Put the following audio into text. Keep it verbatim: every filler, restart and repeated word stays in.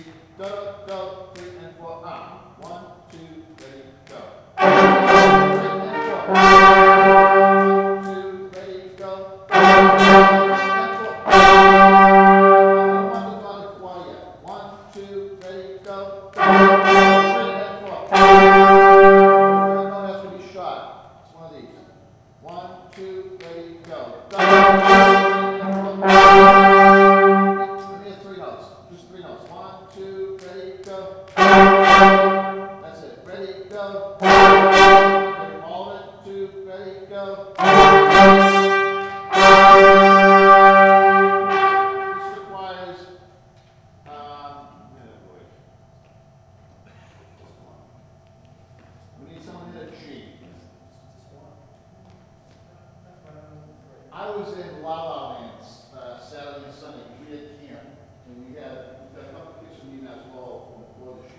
go, go, three and four, up. One, two, ready, go. Three and four. One, two, ready, go. Three and four. I don't want the dog to quiet. One, two, ready, go. Three and four. Everyone has to be shot. It's one of these. One, two, ready, go. Go. Let me have three notes. Just three notes. One, two, ready, go. That's it. Ready, go. Okay, hold it. Two, ready, go. This requires, um, minute, boy. We need someone to hit a G. I was in La La Land uh, Saturday and Sunday. We had camp, and we had, we got a couple of kids from me as well before the show.